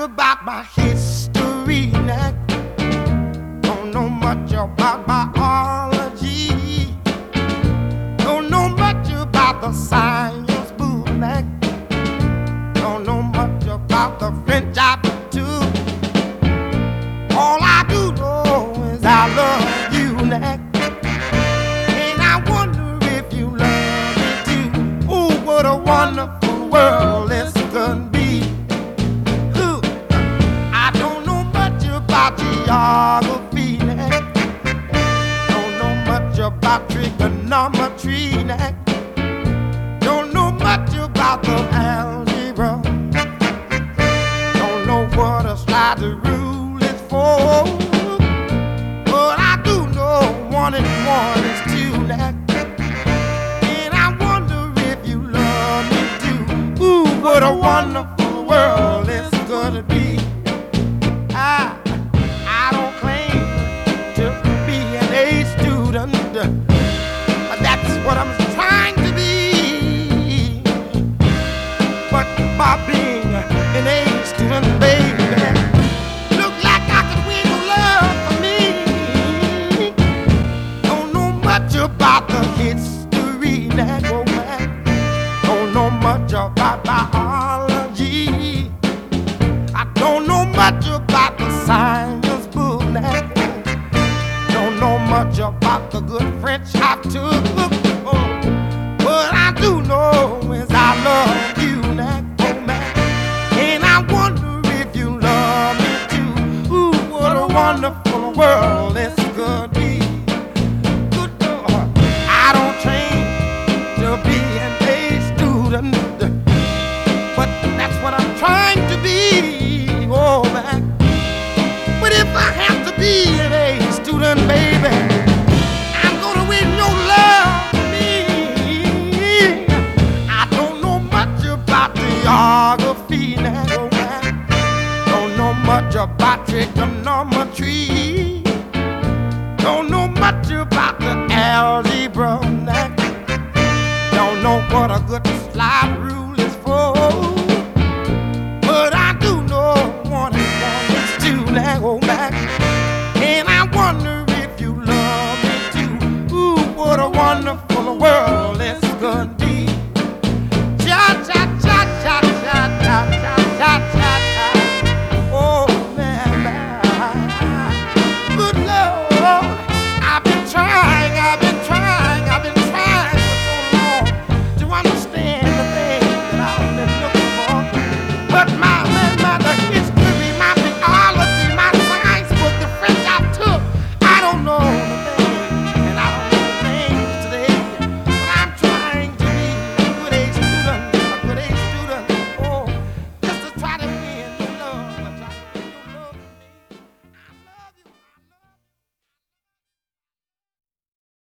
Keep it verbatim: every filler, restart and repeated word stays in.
about my history now. Don't know much about biology. Don't know much about the science book now. Don't know much about the French aptitude. All I do know is I love you now. And I wonder if you love me too. Ooh, what a wonderful world this could be. Ooh, I don't know much about geography now. Don't know much about trigonometry now. Don't know much about the algebra. Don't know what a slide rule is for. But I do know one and one is two now. And I wonder if you love me too. Ooh, what a wonderful world this gonna be. I, I don't claim to be an A student, but that's what I'm trying to be. But by being an A student, baby, look like I could win your love for me. Don't know much about the history that go back. Don't know much about biology. I don't know much about the science book now. Don't know much about the good French I took. Oh, but I do know is I love you now, oh man. And I wonder if you love me too. Ooh, what a wonderful world this could be. Good Lord, I don't train to be an A student, but that's what I'm trying to be, oh man. But if I have to be an A student, baby, I'm gonna win your love for me. I don't know much about geography now, oh man. Don't know much about trigonometry. Don't know much about the algebra now. Don't know what a good slide rule is for. But I do know one and one is two now, oh man. And I wonder if you love me too. Ooh, what a wonderful